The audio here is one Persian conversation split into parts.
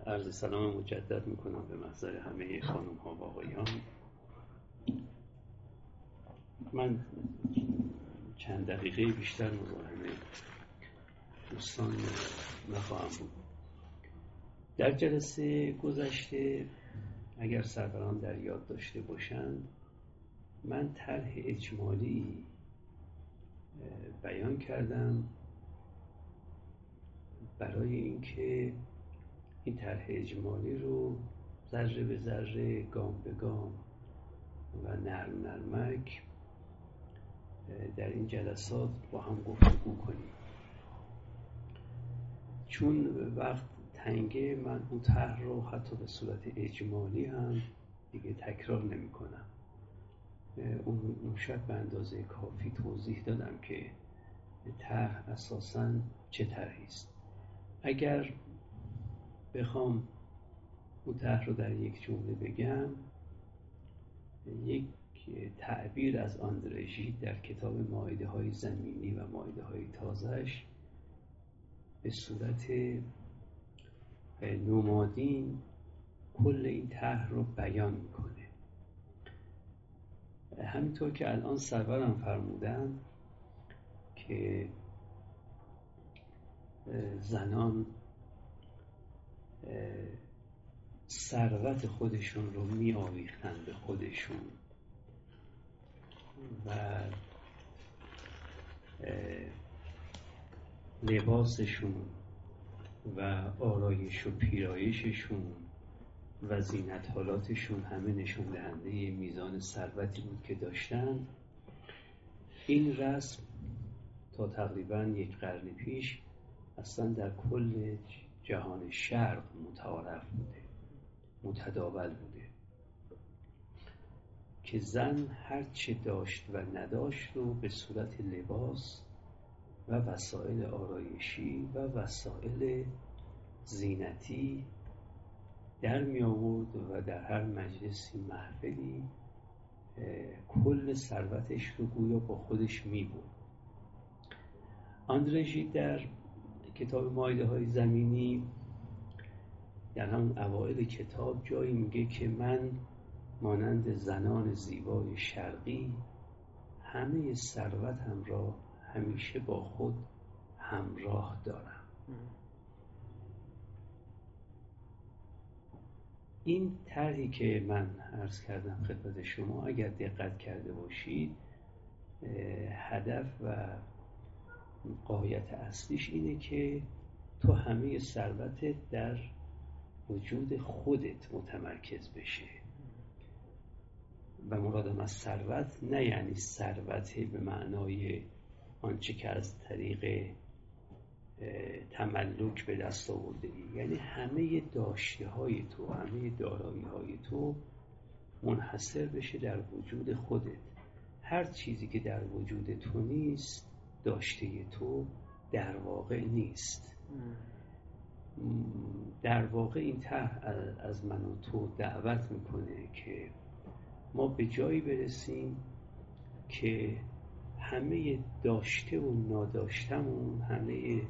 عرض سلام مجدد میکنم به محضر همه خانم ها و آقایان. من چند دقیقه بیشتر مزاحم دوستان نخواهم بود. در جلسه گذشته اگر سروران در یاد داشته باشند، من طرح اجمالی بیان کردم برای اینکه این طرح اجمالی رو ذره به ذره، گام به گام و نرم نرمک در این جلسات با هم گفتگو کنیم. چون وقت تنگه، من اون طرح رو حتی به صورت اجمالی هم دیگه تکرار نمی کنم. اون شب به اندازه کافی توضیح دادم که طرح اساساً چه طرحی است. اگر بخوام اون طرح رو در یک جمله بگم، یک تعبیر از آندره ژید در کتاب مائده های زمینی و مائده های تازه‌اش به صورت نمادین کل این طرح رو بیان میکنه. همینطور که الان سرورم فرمودن که زنان ثروت خودشون رو می آویختن به خودشون و لباسشون و آرایش و پیرایششون و زینت‌حالاتشون همه نشون دهنده میزان ثروتی بود که داشتن. این رسم تا تقریباً یک قرن پیش اصلا در کل جهان شرق متعارف بوده، متداول بوده که زن هر چه داشت و نداشت رو به صورت لباس و وسایل آرایشی و وسایل زینتی در می آورد و در هر مجلسی، محفلی کل ثروتش رو گویا با خودش می برد. آندره ژید در کتاب مائده های زمینی در همون اوائل کتاب جایی میگه که من مانند زنان زیبای شرقی همه ثروتم را همیشه با خود همراه دارم. این طرحی که من عرض کردم خدمت شما، اگر دقت کرده باشید، هدف و غایت اصلیش اینه که تو همه ثروتت در وجود خودت متمرکز بشه. و مرادم از ثروت نه یعنی ثروت به معنای آنچه که از طریق تملک به دست آورده ای، یعنی همه داشته های تو، همه دارایی های تو منحصر بشه در وجود خودت. هر چیزی که در وجود تو نیست، داشته تو در واقع نیست. در واقع این طرح از من و تو دعوت میکنه که ما به جایی برسیم که همه داشته و ناداشتمون، همه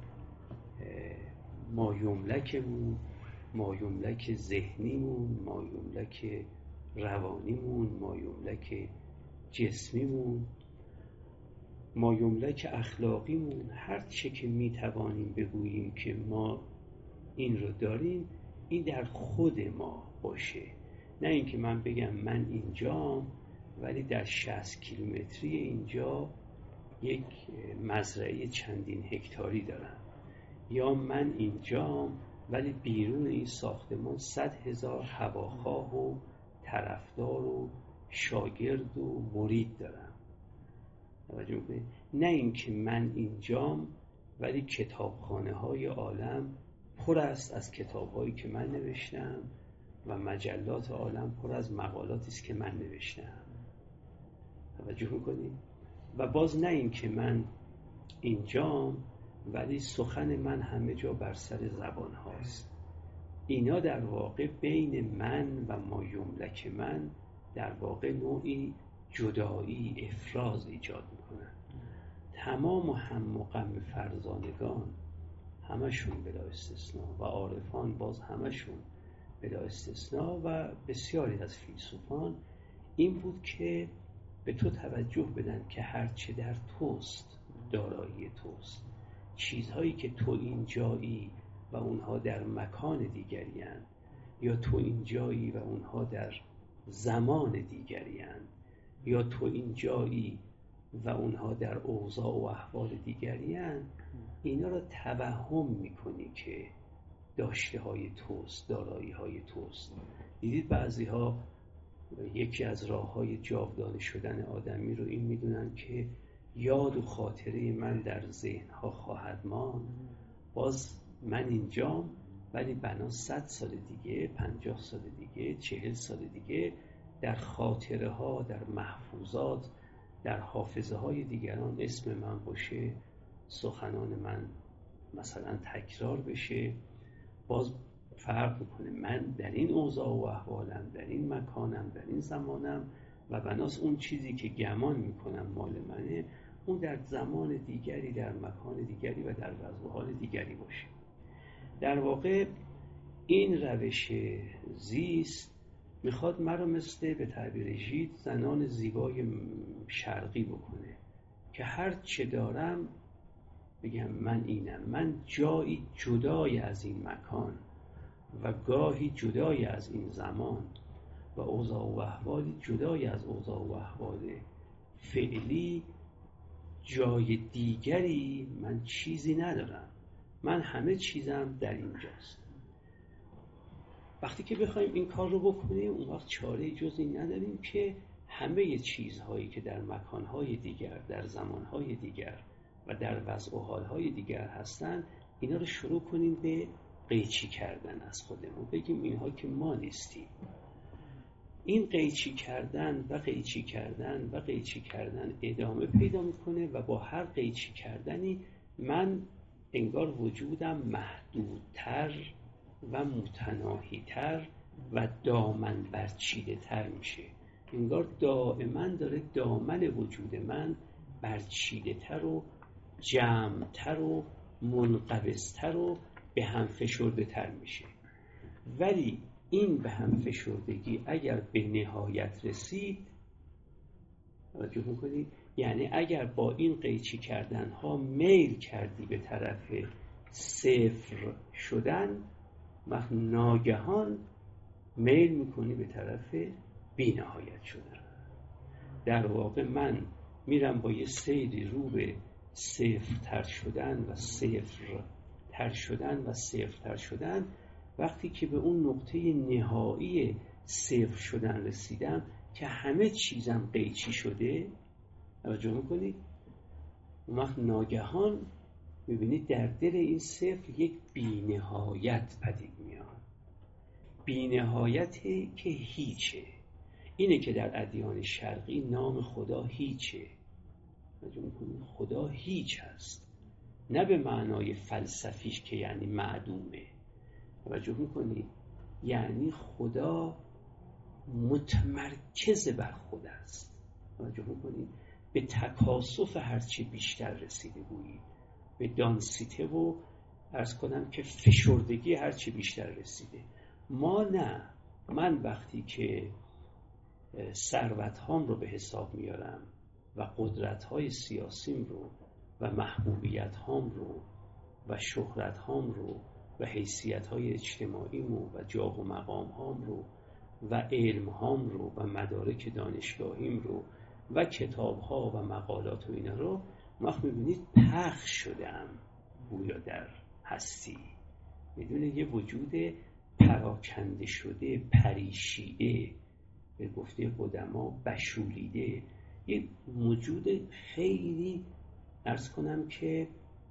مایملکمون، مایملک ذهنیمون، مایملک روانیمون، مایملک جسمیمون، مایملک اخلاقیمون، هر چه که میتوانیم بگوییم که ما این رو داریم، این در خود ما باشه. نه اینکه من بگم من اینجام ولی در 60 کیلومتری اینجا یک مزرعه چندین هکتاری دارم، یا من اینجام ولی بیرون این ساختمان 100,000 هواخواه و طرفدار و شاگرد و مرید دارم. نه اینکه من اینجام ولی کتابخانه های عالم پر است از کتاب هایی که من نوشتم و مجلات عالم پر از مقالاتی است که من نوشتم. توجه میکنید؟ و باز نه این که من اینجام ولی سخن من همه جا بر سر زبان هاست. اینا در واقع بین من و مایملک من در واقع نوعی جدایی، افراز ایجاد میکنن. تمام هم و غم فرزانگان، همشون بلا استثناء و عارفان باز همشون بلا استثناء و بسیاری از فیلسوفان این بود که به تو توجه بدن که هرچه در توست دارایی توست. چیزهایی که تو اینجایی و اونها در مکان دیگری هستند، یا تو اینجایی و اونها در زمان دیگری هستند، یا تو اینجایی و اونها در اوضاع و احوال دیگری هستند، اینا رو توهم میکنی که داشته های توست، دارایی های توست. دیدید بعضی ها یکی از راه های جاودانه شدن آدمی رو این میدونن که یاد و خاطره من در ذهن ها خواهد ماند، باز من اینجام ولی بنا 100 سال دیگه، 50 سال دیگه، 40 سال دیگه در خاطره ها، در محفوظات، در حافظه های دیگران اسم من باشه، سخنان من مثلا تکرار بشه. باز فرق میکنه من در این اوضاع و احوالم، در این مکانم، در این زمانم و بناس اون چیزی که گمان میکنم مال منه اون در زمان دیگری، در مکان دیگری و در وضع و حال دیگری باشه. در واقع این روش زیست میخواد مرا مثل به تعبیر ژید زنان زیبای شرقی بکنه که هر چه دارم بگم من اینم، من جایی جدای از این مکان و گاهی جدای از این زمان و اوضاع و احوالی جدای از اوضاع و احوال فعلی، جای دیگری من چیزی ندارم، من همه چیزم در اینجاست. وقتی که بخوایم این کار رو بکنیم اون وقت چاره جز این نداریم که همه چیزهایی که در مکانهای دیگر، در زمانهای دیگر و در وضع و حالهای دیگر هستن اینا رو شروع کنیم به قیچی کردن از خودمون، بگیم اینها که ما نیستیم. این قیچی کردن و قیچی کردن و قیچی کردن ادامه پیدا میکنه و با هر قیچی کردنی من انگار وجودم محدودتر و متناهیتر و دامن برچیده تر میشه. انگار دائما داره دامن وجود من برچیده تر و جمعتر و منقبضتر و به هم فشرده تر میشه. ولی این به هم فشردگی اگر به نهایت رسید، توجه میکنید، یعنی اگر با این قیچی کردن ها میل کردی به طرف صفر شدن، وقت ناگهان میل میکنی به طرف بی نهایت شدن. در واقع من میرم با یه سیری رو به صفر تر شدن و صفر تر شدن و صفر تر شدن. وقتی که به اون نقطه نهایی صفر شدن رسیدم که همه چیزم قیچی شده، توجه میکنید، اون وقت ناگهان میبینید در دل این صفر یک بی نهایت پدید میاد. بی نهایتی که هیچه. اینه که در ادیان شرقی نام خدا هیچه. توجه میکنید، خدا هیچ هست، نه به معنای فلسفیش که یعنی معدومه. توجه میکنید، یعنی خدا متمرکز بر خود است. توجه میکنید، به تکاسف هرچی بیشتر رسیده گویی، به دانسیته و عرض کنم که فشردگی هرچی بیشتر رسیده. ما نه. من وقتی که ثروت هام رو به حساب میارم و قدرت های سیاسیم رو و محبوبیت هام رو و شهرت هام رو و حیثیت های اجتماعیم و جاه و مقام هام رو و علم هام رو و مدارک دانشگاهیم رو و کتاب ها و مقالات و اینا رو وقت میبینید پخش شدم گویا در هستی، میدونه یه وجود پراکنده شده، پریشیده، به گفته قدما بشولیده، یه وجود خیلی عرض کنم که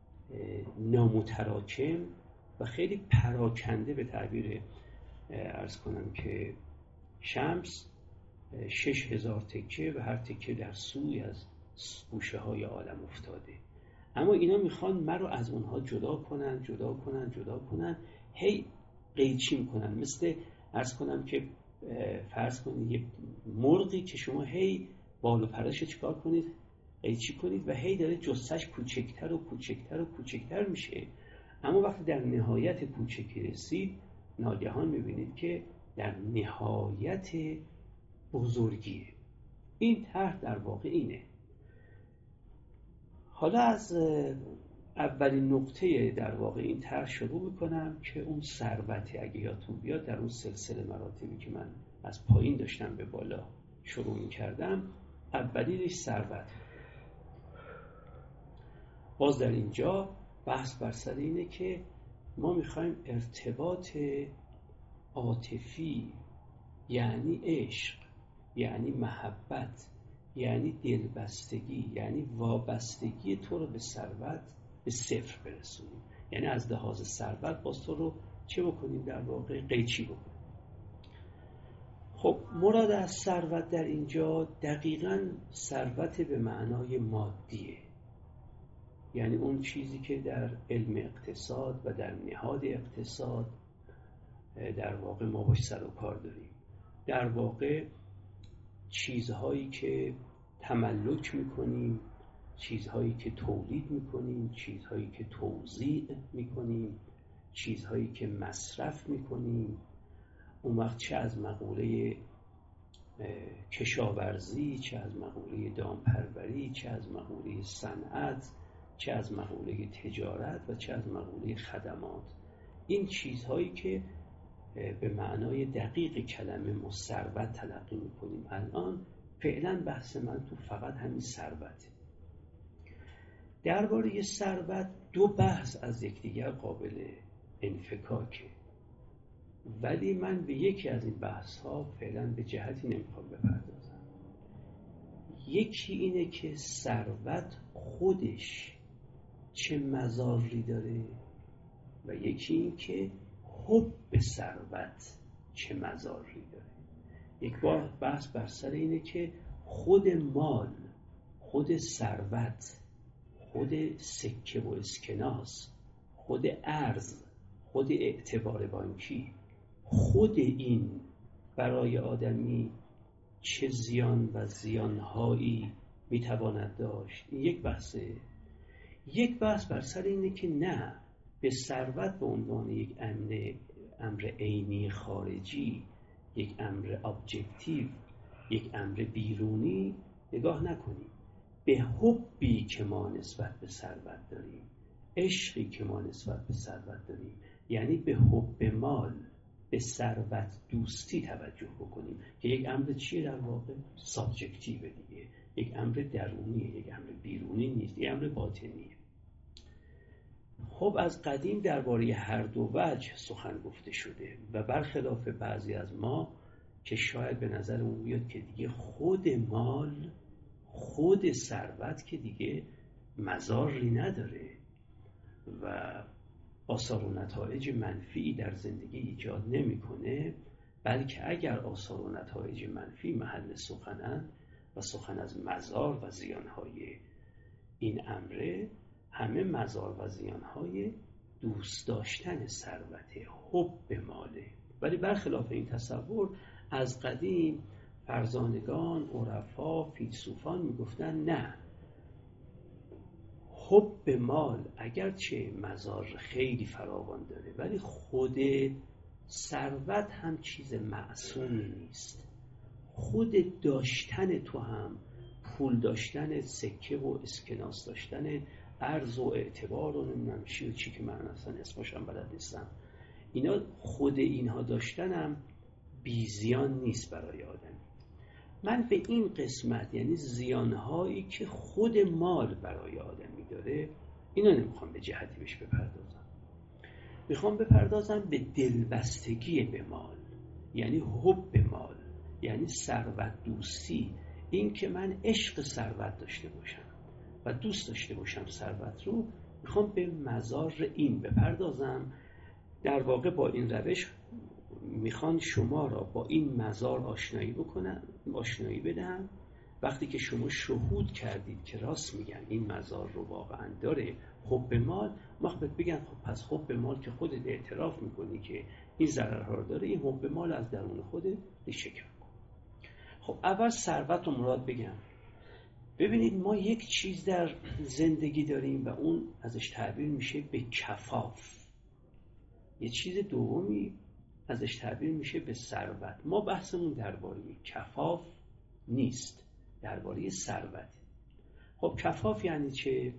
نامتراکم و خیلی پراکنده، به تعبیر عرض کنم که شمس 6000 تکه و هر تکه در سوی از گوشه های عالم افتاده. اما اینا میخوان من رو از اونها جدا کنن، هی قیچی میکنن. مثل عرض کنم که فرض کنید یه مرغی که شما هی بال و پرش چیکار کنید، قیچی کنید و هی داره جثه‌اش کوچکتر و کوچکتر و کوچکتر میشه. اما وقتی در نهایت کوچکی رسید ناگهان میبینید که در نهایت بزرگیه. این طرح در واقع اینه. حالا از اولین نقطه در واقع این طرح شروع میکنم که اون ثروته. اگه یادتون بیاد در اون سلسله مراتبی که من از پایین داشتم به بالا شروع میکردم، اولینش ثروت. باز در اینجا بحث بر سر اینه که ما میخوایم ارتباط عاطفی، یعنی عشق، یعنی محبت، یعنی دلبستگی، یعنی وابستگی تو رو به ثروت به صفر برسونیم. یعنی از لحاظ ثروت باز تو رو چه بکنیم؟ در واقع قیچی بکنیم. خب مراد از ثروت در اینجا دقیقاً ثروت به معنای مادیه، یعنی اون چیزی که در علم اقتصاد و در نهاد اقتصاد در واقع ما باش سر و کار داریم. در واقع چیزهایی که تملک میکنیم، چیزهایی که تولید میکنیم، چیزهایی که توزیع میکنیم، چیزهایی که مصرف میکنیم. اون وقت چه از مقوله کشاورزی، چه از مقوله دامپروری، چه از مقوله صنعت، چه از مقوله تجارت و چه از مقوله خدمات. این چیزهایی که به معنای دقیق کلمه ما ثروت تلقی میکنیم. الان فعلا بحث من تو فقط همین ثروته. درباره ثروت دو بحث از یکدیگر قابل انفکاکه، ولی من به یکی از این بحث ها فعلا به جهتی نمیخوام بپردازم. یکی اینه که ثروت خودش چه مظاری داره و یکی این که حب ثروت چه مظاری داره. یک بار بحث بر سر اینه که خود مال، خود ثروت، خود سکه و اسکناس، خود ارز، خود اعتبار بانکی، خود این برای آدمی چه زیان و زیانهایی میتواند داشت. این یک بحثه. یک بحث بر سر اینه که نه، به ثروت به عنوان یک امر عینی خارجی، یک امر ابجکتیو، یک امر بیرونی نگاه نکنیم. به حبی که ما نسبت به ثروت داریم، عشقی که ما نسبت به ثروت داریم، یعنی به حب مال، به ثروت دوستی توجه بکنیم که یک امر چیه؟ در واقع سابجکتیو دیگه، یک امر درونیه، یک امر بیرونی نیست، یک امر باطنیه. خب از قدیم درباره هر دو وجه سخن گفته شده و برخلاف بعضی از ما که شاید به نظر اون بیاد که دیگه خود مال، خود ثروت که دیگه مضاری نداره و آثار و نتایج منفی در زندگی ایجاد نمیکنه، بلکه اگر آثار و نتایج منفی محل سخنند و سخن از مضار و زیانهای این امره، همه مضار و زیانهای دوست داشتن ثروت، حب ماله. ولی برخلاف این تصور از قدیم فرزانگان، عرفا، فیلسوفان میگفتن نه، حب مال اگرچه مضار خیلی فراوان داره ولی خود ثروت هم چیز معصومی نیست. خود داشتن تو هم، پول داشتن، سکه و اسکناس داشتن، ارز و اعتبار و نمیدونم چی و چی که من اصلا اسمش هم بلد نیستم، اینا خود اینها داشتنم بی زیان نیست برای آدم. من به این قسمت، یعنی زیانهایی که خود مال برای آدمی داره، اینا نمیخوام به جهتی بهش بپردازم. میخوام بپردازم به دلبستگی به مال، یعنی حب مال، یعنی ثروت دوستی. این که من عشق ثروت داشته باشم و دوست داشته باشم ثروت رو، میخوام به مزار این بپردازم. در واقع با این روش میخوان شما را با این مزار آشنایی بدن. وقتی که شما شهود کردید که راست میگن این مزار رو واقعا داره، حب مال، وقت بگن خب پس حب مال که خودت اعتراف میکنی که این ضررها رو داره، این حب مال از درون خودت ریشه کن. خب اول ثروت رو مراد بگم. ببینید ما یک چیز در زندگی داریم و اون ازش تعبیر میشه به کفاف. یه چیز دومی ازش تعبیر میشه به ثروت. ما بحثمون درباره کفاف نیست، درباره ثروت. خب کفاف یعنی چه؟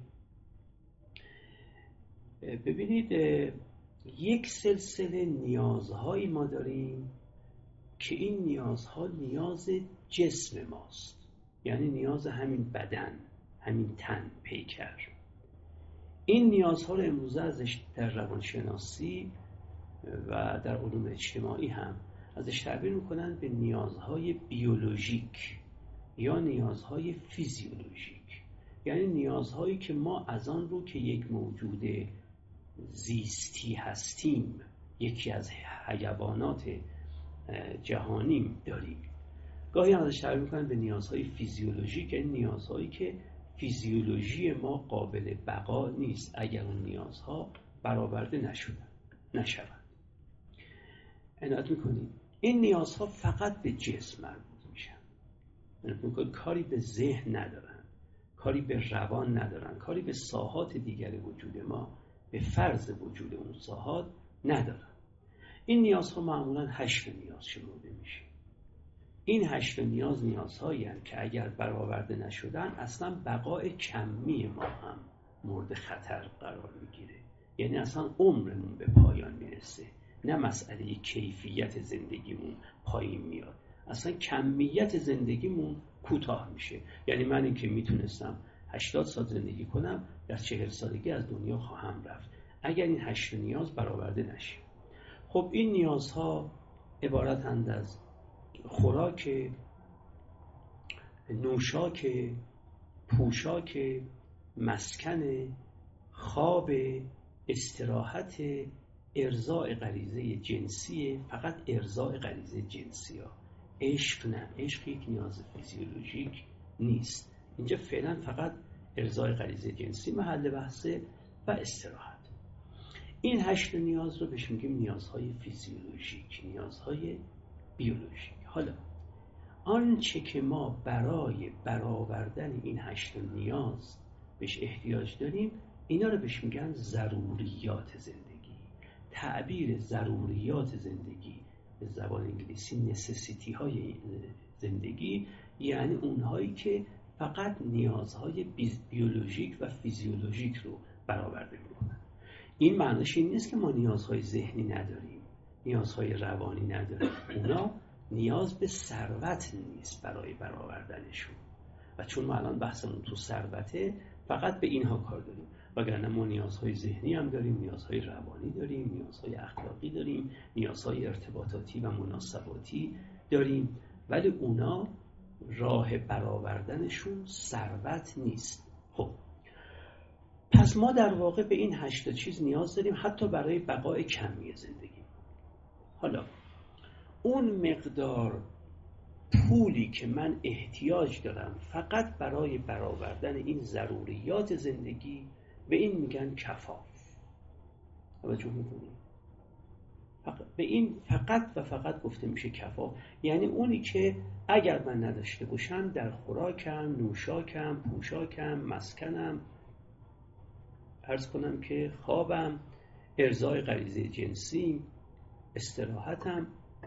ببینید یک سلسله نیازهایی ما داریم که این نیازها نیاز جسم ماست، یعنی نیاز همین بدن، همین تن، پیکر. این نیازها رو امروزه ازش در روانشناسی و در علوم اجتماعی هم ازش تعبیر میکنن به نیازهای بیولوژیک یا نیازهای فیزیولوژیک، یعنی نیازهایی که ما از آن رو که یک موجود زیستی هستیم، یکی از حیوانات جهانیم، داریم. گاهی هم ازش تعبیر میکنن به نیازهای فیزیولوژیک، یعنی نیازهایی که فیزیولوژی ما قابل بقا نیست اگر اون نیازها برآورده نشوند. عنایت میکنید این نیازها فقط به جسم مربوط میشن، یعنی کاری به ذهن ندارن، کاری به روان ندارن، کاری به ساحات دیگر وجود ما، به فرض وجود اون ساحات ندارن. این نیازها معمولاً 8 نیاز شمرده میشه. این 8 نیازهایی هستند که اگر برآورده نشدن اصلا بقای کمی ما هم مورد خطر قرار میگیره، یعنی اصلا عمرمون به پایان میرسه، نه مسئله کیفیت زندگیمون پایین میاد، اصلا کمیت زندگیمون کوتاه میشه. یعنی من این که میتونستم 80 سال زندگی کنم، در 40 سالگی از دنیا خواهم رفت اگر این 8 نیاز برآورده نشه. خب این نیازها عبارتند از خوراک، نوشاک، پوشاک، مسکن، خواب، استراحت، ارضاء غریزه جنسی، فقط ارضاء غریزه جنسی ها. عشق نه، عشق یک نیاز فیزیولوژیک نیست. اینجا فعلا فقط ارضاء غریزه جنسی محل بحثه و استراحت. این 8 نیاز رو بهش میگیم نیازهای فیزیولوژیک، نیازهای بیولوژیک. حالا آنچه که ما برای برآوردن این 8 نیاز بهش احتیاج داریم، اینا رو بهش میگن ضروریات زندگی. تعبیر ضروریات زندگی به زبان انگلیسی نسسیتی های زندگی، یعنی اونهایی که فقط نیازهای بیولوژیک و فیزیولوژیک رو برآورده میکنن. این معنیش این نیست که ما نیازهای ذهنی نداریم، نیازهای روانی نداریم. اونا نیاز به ثروت نیست برای برآوردنشون، و چون ما الان بحثمون تو ثروته فقط به اینها کار داریم، وگرنه ما نیازهای ذهنی هم داریم، نیازهای روانی داریم، نیازهای اخلاقی داریم، نیازهای ارتباطاتی و مناسباتی داریم، ولی اونا راه برآوردنشون ثروت نیست. خب پس ما در واقع به این 8 چیز نیاز داریم حتی برای بقای کمی زندگی. حالا اون مقدار پولی که من احتیاج دارم فقط برای برآوردن این ضروریات زندگی، به این میگن کفاف. توجه میکنید؟ به این فقط و فقط گفته میشه کفاف، یعنی اونی که اگر من نداشته باشم در خوراکم، نوشاکم، پوشاکم، مسکنم، عرض کنم که خوابم، ارضای غریزه جنسی، استراحتم،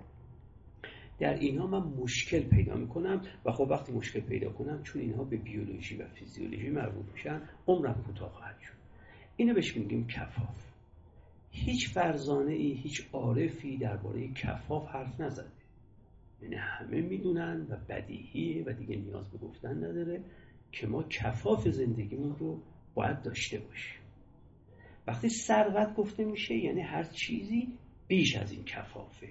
در اینها من مشکل پیدا میکنم. و خب وقتی مشکل پیدا کنم، چون اینها به بیولوژی و فیزیولوژی مربوط میشن، عمرم کوتاه خواهد شد. اینو بهش میگیم کفاف. هیچ فرزانه ای، هیچ عارفی درباره کفاف حرف نزده، یعنی همه میدونن و بدیهیه و دیگه نیاز به گفتن نداره که ما کفاف زندگیمون رو باید داشته باشیم. وقتی ثروت گفته میشه یعنی هر چیزی بیش از این کفافه.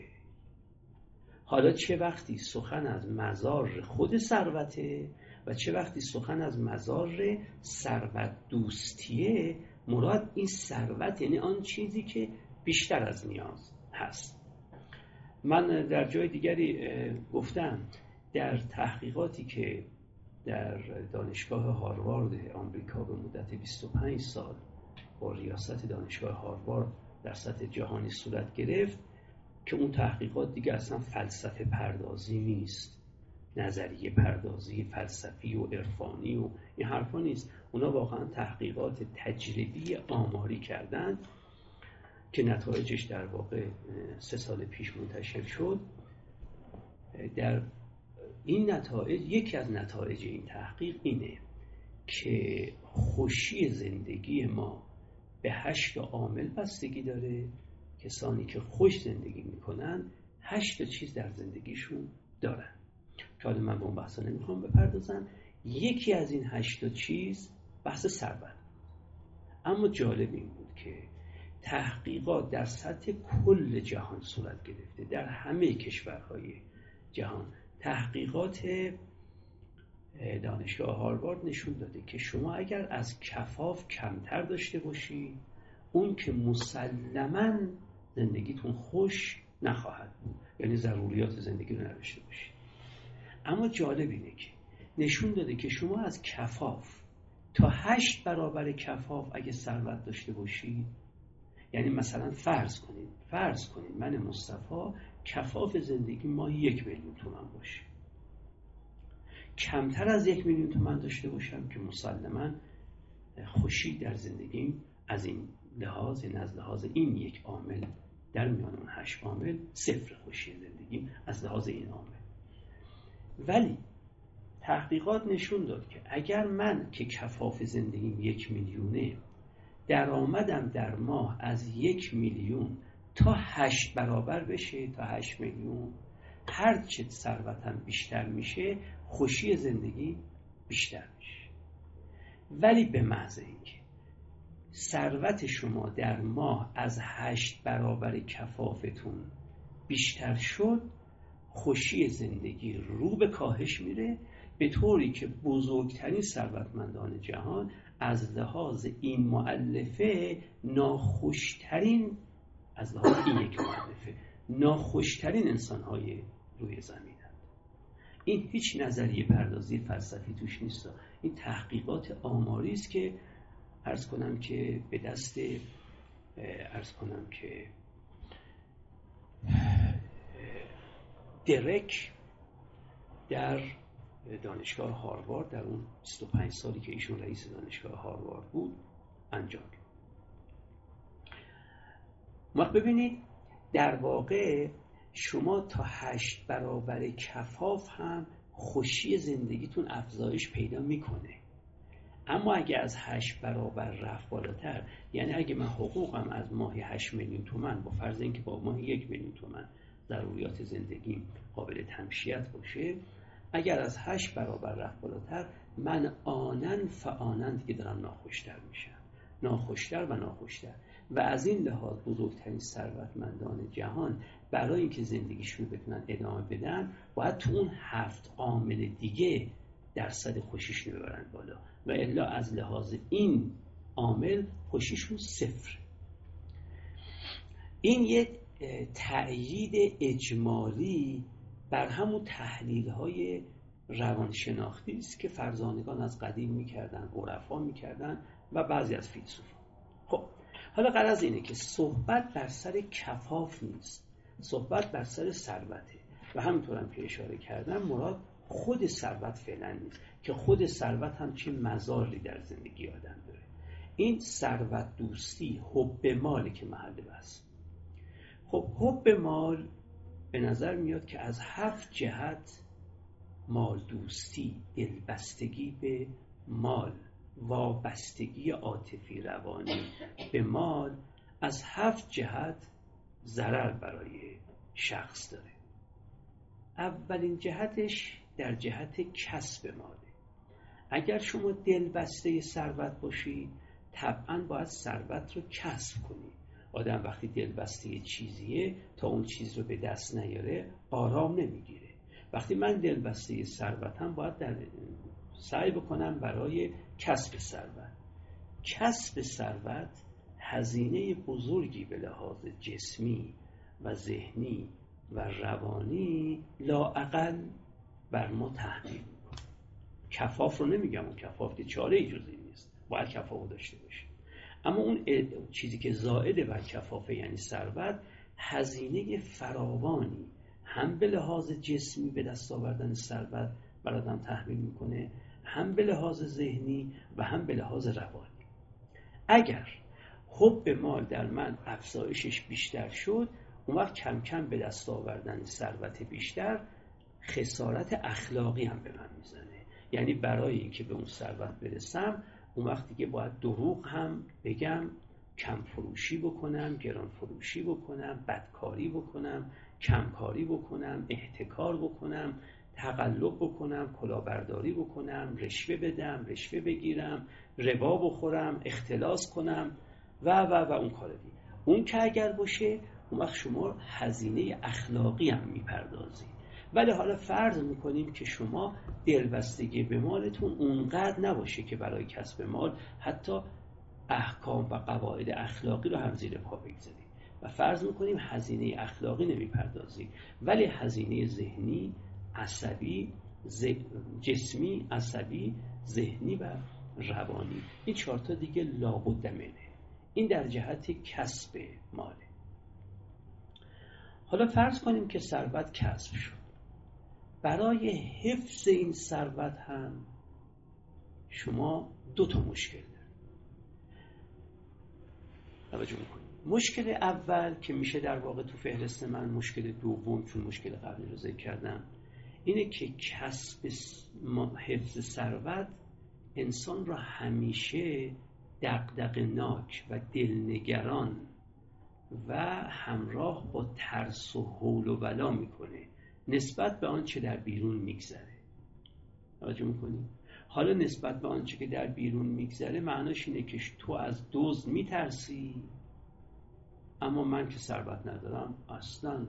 حالا چه وقتی سخن از مزار خود ثروته و چه وقتی سخن از مزار ثروت دوستیه، مراد این ثروت یعنی آن چیزی که بیشتر از نیاز هست. من در جای دیگری گفتم در تحقیقاتی که در دانشگاه هاروارد آمریکا به مدت 25 سال با ریاست دانشگاه هاروارد در سطح جهانی صورت گرفت، که اون تحقیقات دیگه اصلا فلسفه پردازی نیست، نظریه پردازی فلسفی و عرفانی و این حرفا نیست. اونا واقعا تحقیقات تجربی آماری کردن که نتایجش در واقع 3 سال پیش منتشر شد. در این نتایج، یکی از نتایج این تحقیق اینه که خوشی زندگی ما به 8 عامل بستگی داره. کسانی که خوش زندگی میکنن 8 چیز در زندگیشون دارن که حالا من به اون بحثا نمیخوام بپردازم. یکی از این 8 چیز بحث ثروت. اما جالب این بود که تحقیقات در سطح کل جهان صورت گرفته، در همه کشورهای جهان. تحقیقات دانشگاه هاروارد نشون داده که شما اگر از کفاف کمتر داشته باشی، اون که مسلماً زندگیتون خوش نخواهد بود، یعنی ضروریات زندگی رو نداشته باشی. اما جالب اینه که نشون داده که شما از کفاف تا 8 برابر کفاف اگه ثروت داشته باشی، یعنی مثلا فرض کنید من مصطفی کفاف زندگی ماهی 1 میلیون تومان باشه، کمتر از 1 میلیون تومان داشته باشم که مسلماً خوشی در زندگیم از این لحاظ، یعنی از لحاظ این یک عامل در میان اون 8 عامل 0 خوشی زندگیم از لحاظ این عامل. ولی تحقیقات نشون داد که اگر من که کفاف زندگیم 1 میلیونه درآمدم در ماه از 1 میلیون تا 8 برابر بشه، تا 8 میلیون، هر چه ثروتم بیشتر میشه خوشی زندگی بیشتر میشه. ولی به محض اینکه ثروت شما در ماه از 8 برابر کفافتون بیشتر شد، خوشی زندگی رو به کاهش میره، به طوری که بزرگترین ثروتمندان جهان از لحاظ این مؤلفه ناخوشترین، از لحاظ این یک مؤلفه ناخوشترین انسان‌های روی زمینند. این هیچ نظریه پردازی فلسفی توش نیست، این تحقیقات آماری است که عرض کنم که به دست درک در دانشگاه هاروارد در اون 25 سالی که ایشون رئیس دانشگاه هاروارد بود انجام داد. ما ببینید در واقع شما تا 8 برابر کفاف هم خوشی زندگیتون افزایش پیدا میکنه. اما اگه از 8 برابر رفت بالاتر، یعنی اگه من حقوقم از ماهی 8 میلیون تومان با فرض اینکه با ماهی 1 میلیون تومان ضروریات زندگیم قابل تمشیت باشه، اگر از 8 برابر رفت بالاتر، من آنن فآنن دیگه دارم ناخوشتر میشم، ناخوشتر. و از این لحاظ بزرگترین ثروتمندان جهان برای اینکه زندگیشون رو بتونن ادامه بدن باید تو اون 7 عامل دیگه درصد خوشیشون رو ببرن بالا، و الا از لحاظ این عامل خوشیشون 0. این یک تأیید اجمالی بر همون تحلیل‌های روانشناختی است که فرزانگان از قدیم می‌کردن، عرفا می‌کردن و بعضی از فیلسوفان. خب حالا غرض اینه که صحبت بر سر کفاف نیست، صحبت بر سر ثروته، و همینطور هم که اشاره کردم مراد خود ثروت فعلا نیست که خود ثروت هم چه مزاری در زندگی آدم داره. این ثروت دوستی، حب مالی که محل بحث. خب حب مال به نظر میاد که از 7 جهت مال دوستی، دلبستگی به مال، وابستگی عاطفی روانی به مال از 7 جهت ضرر برای شخص داره. اولین جهتش در جهت کسب ماله. اگر شما دلبسته ثروت باشید طبعاً باید ثروت رو کسب کنید. آدم وقتی دلبسته چیزیه تا اون چیز رو به دست نیاره آرام نمیگیره. وقتی من دلبسته ثروتم باید سعی بکنم برای کسب ثروت. کسب ثروت هزینه بزرگی به لحاظ جسمی و ذهنی و روانی لااقل بر ما تحمیل میکنه. کفاف رو نمیگم، اون کفاف که چاره جزئی نیست، باید کفاف داشته باشه. اما اون چیزی که زائد بر کفافه یعنی ثروت، هزینه فراوانی، هم به لحاظ جسمی به دست آوردن ثروت بر آدم تحمیل میکنه، هم به لحاظ ذهنی و هم به لحاظ روانی. اگر حب مال در من افزایشش بیشتر شد، اون وقت کم کم به دست آوردن ثروت بیشتر خسارت اخلاقی هم به من میزنه. یعنی برای اینکه به اون ثروت برسم، اون وقت دیگه باید دروغ هم بگم، کم فروشی بکنم، گران فروشی بکنم، بدکاری بکنم، کمکاری بکنم، احتکار بکنم، تقلب بکنم، کلاهبرداری بکنم، رشوه بدم، رشوه بگیرم، ربا بخورم، اختلاس کنم و اون کار دیگه. اون که اگر باشه، اون وقت شما هزینه اخلاقی هم میپردازی. ولی حالا فرض میکنیم که شما دلبستگی به مالتون اونقدر نباشه که برای کسب مال حتی احکام و قواعد اخلاقی رو هم زیر پا بگذارید و فرض میکنیم هزینه اخلاقی نمیپردازید، ولی هزینه ذهنی، عصبی، جسمی، عصبی، ذهنی و روانی، این 4 تا دیگه لابد منه. این در جهت کسب ماله. حالا فرض کنیم که ثروت کسب شد. برای حفظ این ثروت هم شما 2 تا مشکل دارید. توجه میکنید. مشکل اول که میشه در واقع تو فهرست من مشکل دوم، چون مشکل قبلی رو ذکر کردم، اینه که کسب حفظ ثروت انسان را همیشه دغدغه‌ناک و دلنگران و همراه با ترس و هول و بلا میکنه نسبت به آنچه در بیرون میگذره. توجه میکنید؟ حالا نسبت به آنچه که در بیرون میگذره معناش اینه که تو از دزد میترسی، اما من که ثروت ندارم اصلا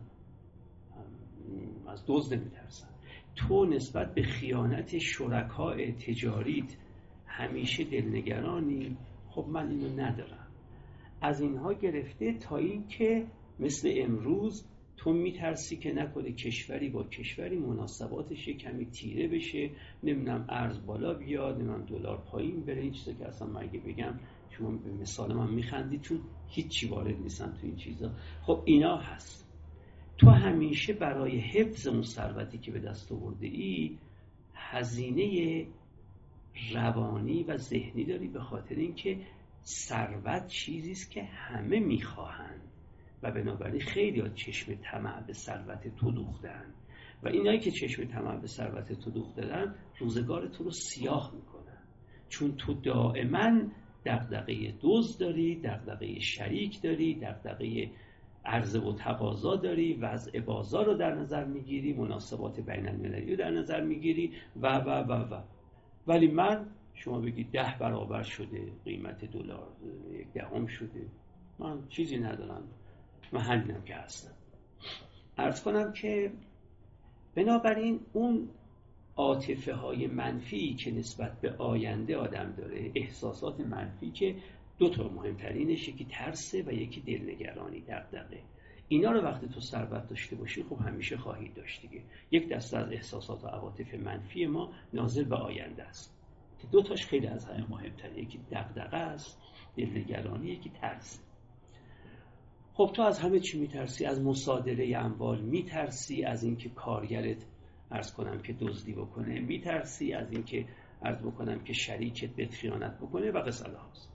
از دزد نمیترسم. تو نسبت به خیانت شرکای تجاریت همیشه دلنگرانی، خب من اینو ندارم. از اینها گرفته تا این که مثل امروز تو میترسی که نکنه کشوری با کشوری مناسباتش کمی تیره بشه، نمیدونم ارز بالا بیاد، نمیدونم دلار پایین بره. این چیزا که اصلا مگه بگم شما به مثال من میخندید چون هیچی وارد نیستم تو این چیزا. خب اینا هست. تو همیشه برای حفظ اون ثروتی که به دست آورده ای هزینه روانی و ذهنی داری، به خاطر اینکه ثروت چیزی است که همه میخواهند و بنابراین خیلی ها چشم طمع به ثروت تو دوختن و اینایی که چشم طمع به ثروت تو دوختن روزگار تو رو سیاه میکنن، چون تو دائما دغدغه دزد داری، دغدغه شریک داری، دغدغه عرضه و تقاضا داری، وضع بازار رو در نظر میگیری، مناسبات بین المللی رو در نظر میگیری و ولی من شما بگید 10 برابر شده قیمت دلار، 1/10 شده، من چیزی ندارم، من همینم که هستم. عرض کنم که بنابراین اون عاطفه های منفی که نسبت به آینده آدم داره، احساسات منفی که 2 تا مهمترینش، یکی ترسه و یکی دلنگرانی، دغدغه. اینا رو وقتی تو ثروت داشته باشی خب همیشه خواهید داشت دیگه. یک دسته از احساسات و عواطف منفی ما ناظر به آینده است که 2 تاش خیلی از همه مهمتره، یکی دغدغه است، دلنگرانی، یکی ترس. خب تو از همه چی میترسی؟ از مصادره اموال میترسی، از اینکه کارگرت عرض کنم که دزدی بکنه میترسی، از اینکه عرض بکنم که شریکت بهت خیانت بکنه و قصه هاست.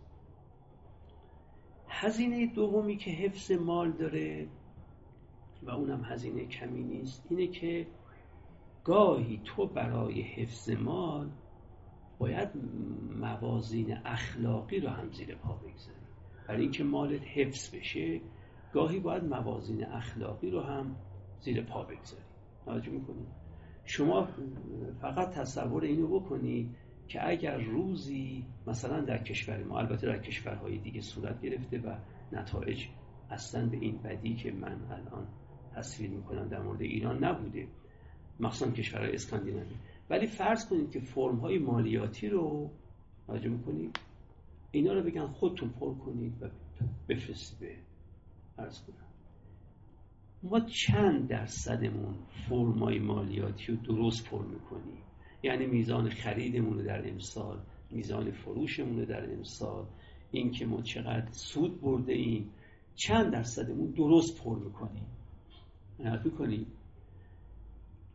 هزینه دومی که حفظ مال داره و اونم هزینه کمی نیست، اینه که گاهی تو برای حفظ مال باید موازین اخلاقی رو هم زیر پا بگذاری. برای اینکه مالت حفظ بشه گاهی باید موازین اخلاقی رو هم زیر پا بگذاری. توجه میکنید؟ شما فقط تصور اینو بکنید که اگر روزی مثلا در کشور ما، البته در کشورهای دیگه صورت گرفته و نتایج اصلا به این بدی که من الان تصویر میکنم در مورد ایران نبوده، مخصوصا کشورهای اسکاندیناوی، ولی فرض کنید که فرم‌های مالیاتی رو توجه میکنید، اینا رو بگن خودتون پر کنید و بفرستید به عرض کنم ما چند درصدمون فرم‌های مالیاتی رو درست پر میکنیم، یعنی میزان خریدمون رو در امسال، میزان فروشمون رو در امسال، این که ما چقدر سود برده ایم، چند درصدمون درست پر میکنیم. نگاه میکنید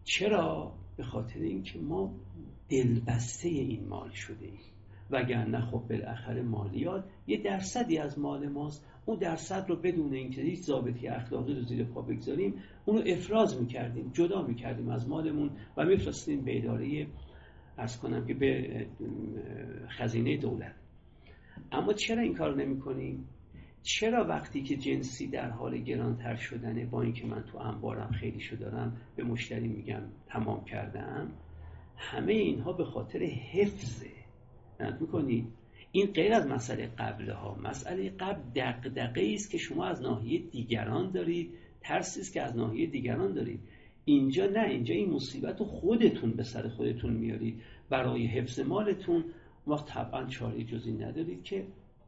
چرا؟ به خاطر اینکه ما دلبسته این مال شده ایم، وگرنه خب بالاخره مالیات یه درصدی از مال ماست، اون درصد رو بدون اینکه هیچ ضابطی اخلاقی رو زیر پا بگذاریم اون رو افراز میکردیم، جدا میکردیم از مالمون و میفرستیم به اداره، عرض کنم که به خزینه دولت. اما چرا این کار نمی کنیم؟ چرا وقتی که جنسی در حال گرانتر شدنه، با اینکه من تو انبارم خیلی شو دارم، به مشتری میگم تمام کردم، همه اینها به خاطر حفظه. نت میکنید؟ این غیر از مسئله قبله ها. مسئله قبل دغدغه‌ای است که شما از ناحیه دیگران دارید، ترسی است که از ناحیه دیگران دارید. اینجا نه، اینجا این مصیبت رو خودتون به سر خودتون میارید برای حفظ مالتون. وقت طبعا چاره جزی ندارید که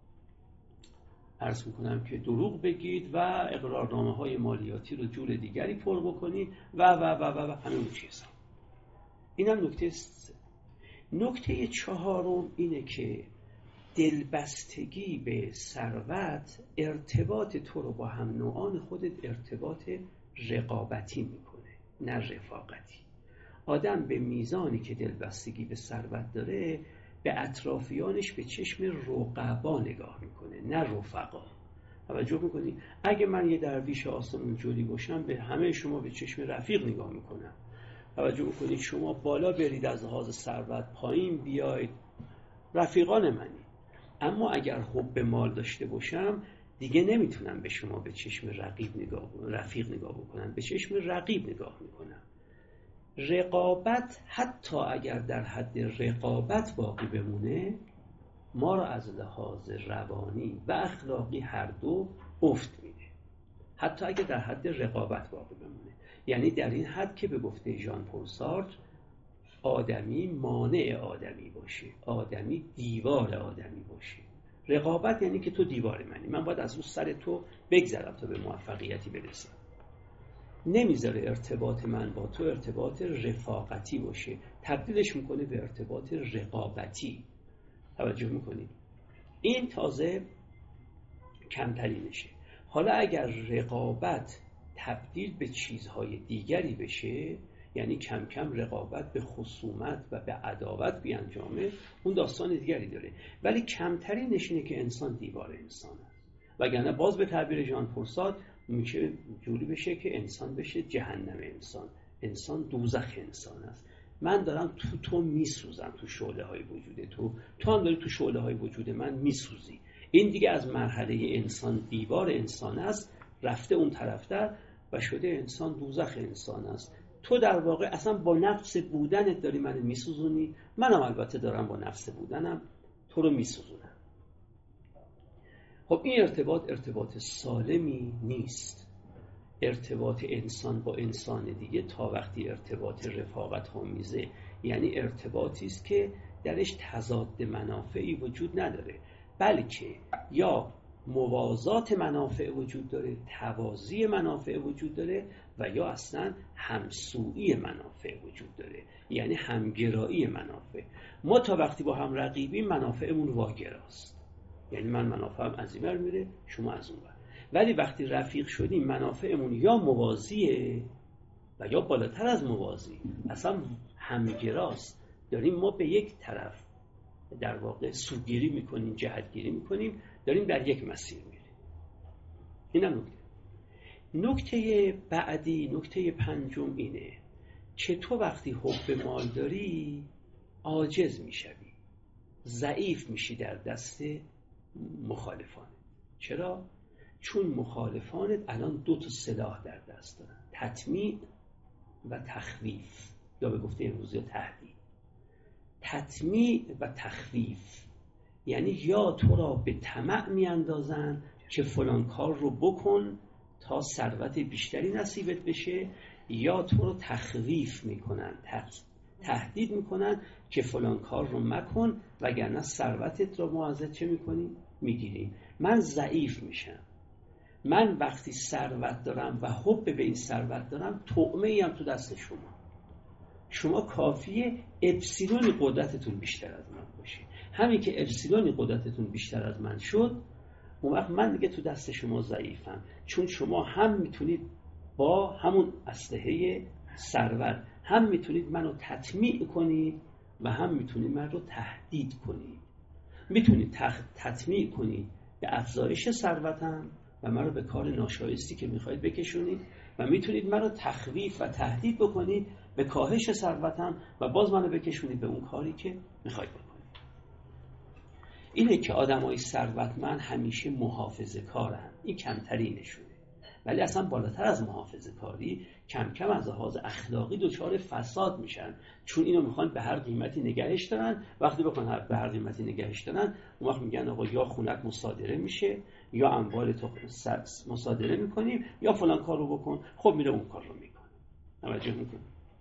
عرض میکنم که دروغ بگید و اقرارنامه های مالیاتی رو جور دیگری پر بکنید و همین چیزا. اینم نکته است. نکته چهارم اینه که دلبستگی به ثروت ارتباط تو رو با هم نوعان خودت ارتباط رقابتی میکنه، نه رفاقتی. آدم به میزانی که دلبستگی به ثروت داره به اطرافیانش به چشم رقبا نگاه میکنه، نه رفقا. توجه میکنی؟ اگه من یه درویش آسمون جولی باشم به همه شما به چشم رفیق نگاه میکنم. توجه میکنید؟ شما بالا برید از لحاظ ثروت، پایین بیاید، رفیقان منی. اما اگر حب مال داشته باشم دیگه نمیتونم به شما به چشم رفیق نگاه بکنم، به چشم رقیب نگاه میکنم. رقابت حتی اگر در حد رقابت باقی بمونه، ما را از لحاظ روانی و اخلاقی هر دو افت میده. حتی اگر در حد رقابت باقی بمونه، یعنی در این حد که به گفته ژان پل سارتر آدمی مانع آدمی باشه، آدمی دیوار آدمی باشه. رقابت یعنی که تو دیوار منی، من باید از اون سر تو بگذرم تا به موفقیتی برسم. نمیذاره ارتباط من با تو ارتباط رفاقتی باشه، تبدیلش میکنه به ارتباط رقابتی. توجه میکنید؟ این تازه کمترینشه. حالا اگر رقابت تبدیل به چیزهای دیگری بشه، یعنی کم کم رقابت به خصومت و به عداوت بیانجامه، اون داستان دیگری داره. ولی کمترین نشینه که انسان دیوار انسان است. وگرنه باز به تعبیر ژان پل سارتر میشه جوری بشه که انسان بشه جهنم انسان، انسان دوزخ انسان است. من دارم تو میسوزم تو شعله های وجود تو هم داری تو شعله های وجود من میسوزی. این دیگه از مرحله انسان دیوار انسان است رفته اون طرفتر و شده انسان دوزخ انسان است. تو در واقع اصلا با نفس بودنت داری منو میسوزونی، منم البته دارم با نفس بودنم تو رو میسوزونم. خب این ارتباط سالمی نیست. ارتباط انسان با انسان دیگه تا وقتی ارتباط رفاقت آمیزه، یعنی ارتباطی است که درش تضاد منافعی وجود نداره، بلکه یا موازات منافع وجود داره، توازی منافع وجود داره، و یا اصلا همسویی منافع وجود داره، یعنی همگرایی منافع. ما تا وقتی با هم رقیبیم منافعمون واگراست، یعنی من منافعم از این ور میره، شما از اون ور. ولی وقتی رفیق شدیم منافعمون یا موازیه و یا بالاتر از موازی، اصلا همگراست. داریم ما به یک طرف در واقع سوگیری میکنیم، جهتگیری میکنیم، داریم در یک مسیر میریم. اینم نکته بعدی. نکته پنجم اینه که تو وقتی حب مال داری عاجز میشوی، ضعیف میشی در دست مخالفانت. چرا؟ چون مخالفانت الان دو تا سلاح در دست دارن، تطمیع و تخویف، یا به گفته امروزی تهدید. تطمیع و تخویف یعنی یا تو را به طمع میاندازن که فلان کار رو بکن تا ثروت بیشتری نصیبت بشه، یا تو رو تخویف میکنن، تهدید میکنن که فلان کار رو مکن وگرنه ثروتت رو ما ازت چه میکنیم؟ میگیریم. من ضعیف میشم. من وقتی ثروت دارم و حب به این ثروت دارم، طعمه ایم تو دست شما کافیه اپسیلون قدرتتون بیشتر از من باشه. همین که اپسیلون قدرتتون بیشتر از من شد، اون وقت من دیگه تو دست شما ضعیفم، چون شما هم میتونید با همون اسلحه ثروت هم میتونید منو تطمیع کنید و هم میتونید من رو تهدید کنید. میتونید تطمیع کنید به افزایش ثروتم و من رو به کار ناشایستی که میخواید بکشونید و میتونید من رو تخویف و تهدید بکنید به کاهش ثروتم و باز منو بکشونید به اون کاری که میخواید بکنید. اینه که آدمای ثروتمند همیشه محافظه‌کارن. این کمترینشونه. ولی اصلا بالاتر از محافظه‌کاری کم کم از لحاظ اخلاقی دچار فساد میشن، چون اینو میخوان به هر قیمتی نگهش دارن. وقتی بخوان به هر قیمتی نگهش دارن، اون وقت میگن آقا یا خونت مصادره میشه یا اموال تو مصادره میکنیم یا فلان کارو بکن. خب میره اون کار رو میکنه. توجه میکنه.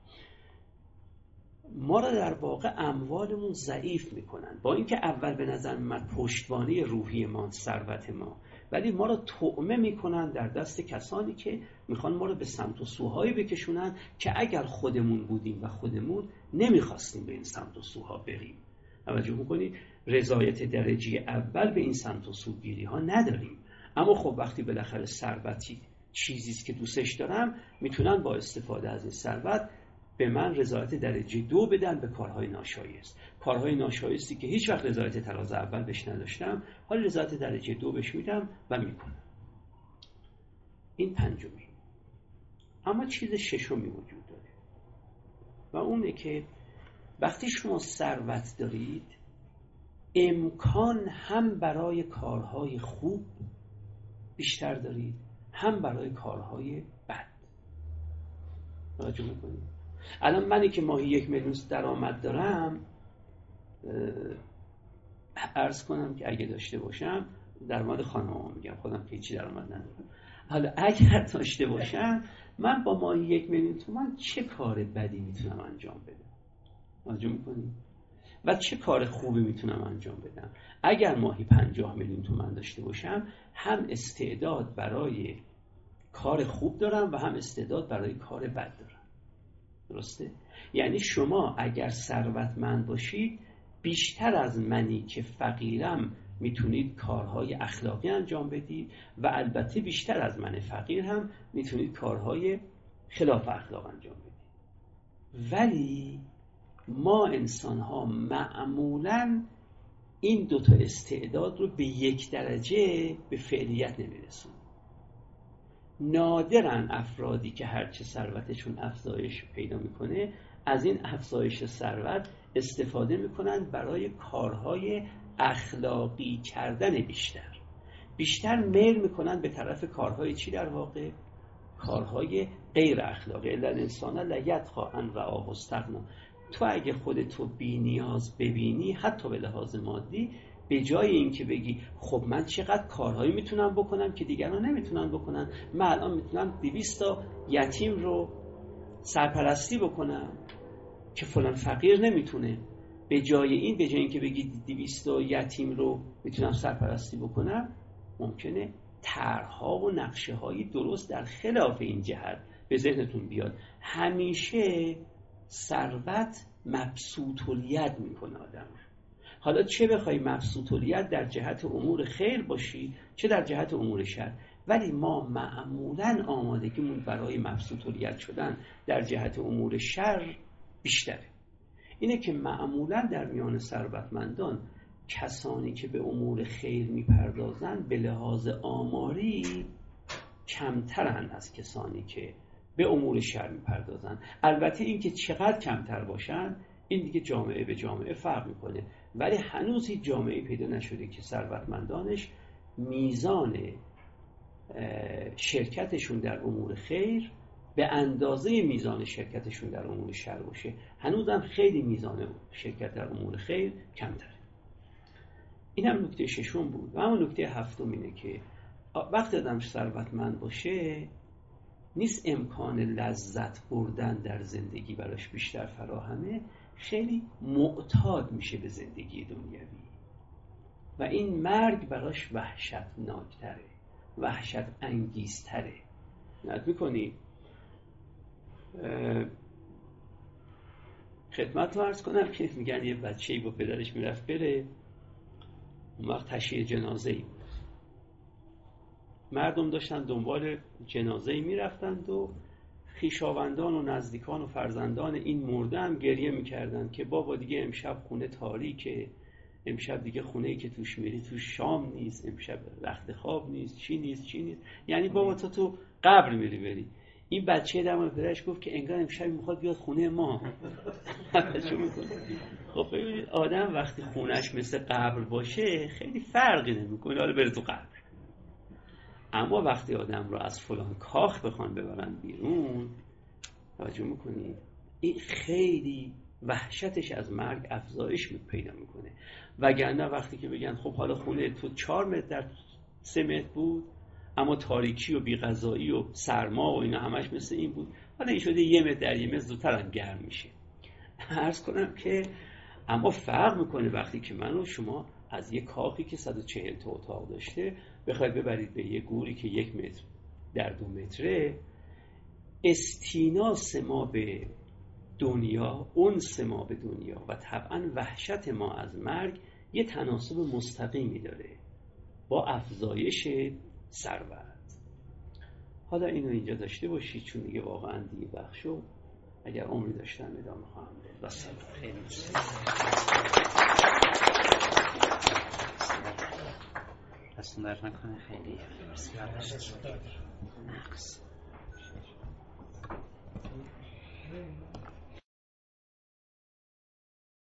ما را در واقع اموالمون ضعیف میکنن، با اینکه اول به نظر من پشتوانه روحی ما ثروت ما، ولی ما را طعمه میکنن در دست کسانی که میخوان ما را به سمت و سوهایی بکشونن که اگر خودمون بودیم و خودمون نمیخواستیم به این سمت و سوها بریم. توجه میکنید؟ رضایت درجه اول به این سمت و سوگیری ها نداریم، اما خب وقتی بالاخره ثروتی چیزیست که دوستش دارم، میتونن با استفاده از این ثروت به من رضایت درجه 2 بدن به کارهای ناشایست. کارهای ناشایستی که هیچ وقت رضایت تراز اول بهش نداشتم، حالا رضایت درجه 2 بهش میدم و میکنم. این پنجمی. اما چیز ششمی وجود داره و اونه که وقتی شما ثروت دارید، امکان هم برای کارهای خوب بیشتر دارید، هم برای کارهای بد. توجه میکنید؟ الان منی که ماهی 1 میلیون درآمد دارم، عرض کنم که اگه داشته باشم، در مورد خانم‌ها میگم، خودم که هیچی درآمد ندارم، حالا اگر داشته باشم، من با ماهی 1 میلیون تومان چه کار بدی میتونم انجام بدم؟ توجه میکنید؟ و چه کار خوبی میتونم انجام بدم؟ اگر ماهی 50 میلیون تومان داشته باشم، هم استعداد برای کار خوب دارم و هم استعداد برای کار بد دارم. درسته؟ یعنی شما اگر ثروتمند باشید، بیشتر از منی که فقیرم میتونید کارهای اخلاقی انجام بدید و البته بیشتر از من فقیر هم میتونید کارهای خلاف اخلاق انجام بدید. ولی ما انسان ها معمولاً این دوتا استعداد رو به 1 درجه به فعلیت نمیرسونیم. نادرن افرادی که هرچه ثروتشون افزایش پیدا میکنه از این افزایش ثروت استفاده میکنن برای کارهای اخلاقی کردن بیشتر میل میکنن به طرف کارهای چی در واقع؟ کارهای غیر اخلاقی. الا الانسان لیطغی ان رآه استغنی. تو اگه خودتو بی نیاز ببینی، حتی به لحاظ مادی، به جای این که بگی خب من چقدر کارهایی میتونم بکنم که دیگران نمیتونن بکنن، من الان میتونم 200 تا یتیم رو سرپرستی بکنم که فلان فقیر نمیتونه، به جای این که بگی 200 تا یتیم رو میتونم سرپرستی بکنم، ممکنه طرح‌ها و نقشه‌های درست در خلاف این جهت به ذهنتون بیاد. همیشه ثروت مبسوط الید میکنه آدم. حالا چه بخوای مبسوط الید در جهت امور خیر باشی، چه در جهت امور شر، ولی ما معمولاً آمادگیمون برای مبسوط الید شدن در جهت امور شر بیشتره. اینه که معمولاً در میان ثروتمندان کسانی که به امور خیر میپردازن به لحاظ آماری کمترن از کسانی که به امور شر میپردازن. البته این که چقدر کمتر باشن، این دیگه جامعه به جامعه فرق میکنه، ولی هنوز هیچ جامعه پیدا نشده که ثروتمندانش میزان شرکتشون در امور خیر به اندازه میزان شرکتشون در امور شر باشه. هنوزم خیلی میزان شرکت در امور خیر کمتره. این هم نکته ششم بود. و اما نکته هفتم اینه که وقتی آدم ثروتمند باشه، نیست امکان لذت بردن در زندگی براش بیشتر فراهمه، خیلی معتاد میشه به زندگی دنیوی و این مرگ براش وحشتناکتره، وحشت انگیزتره. نت میکنی خدمت رو عرض کنم که میگن یه بچه‌ای با پدرش میرفت بره، اون وقت تشییع جنازه‌ای بود، مردم داشتن دنبال جنازه‌ای میرفتند و خویشاوندان و نزدیکان و فرزندان این مرده هم گریه میکردن که بابا دیگه امشب خونه تاریکه، امشب دیگه خونه‌ای که توش میری توش شام نیست، امشب رخت خواب نیست، چی نیست. یعنی بابا تو قبر میری بری. این بچه دم پدرش گفت که انگار امشب میخواد بیاد خونه ما. خب ببینید آدم وقتی خونش مثل قبر باشه خیلی فرقی نمیکنه حالا بره تو قبر. اما وقتی آدم رو از فلان کاخ بخوان ببرن بیرون، توجه میکنید این خیلی وحشتش از مرگ افزایش پیدا میکنه. وگرنه وقتی که بگن خب حالا خونه تو 4 متر در 3 متر بود، اما تاریکی و بی‌غذایی و سرما و اینا همش مثل این بود، حالا این شده 1 متر در 1 متر زودتر هم گرم میشه. عرض کنم که اما فرق میکنه وقتی که من و شما از یه کاخی که 140 تا اتاق داشته بخواید ببرید به یه گوری که 1 متر در 2 متره. استیناس ما به دنیا، انس ما به دنیا و طبعا وحشت ما از مرگ یه تناسب مستقیمی داره با افزایش ثروت. حالا اینو اینجا داشته باشید چون دیگه واقعا دیگه وقت شد. اگر عمری داشتم ادامه خواهم داد. والسلام. خیلی دستون درد نکنه. خیلی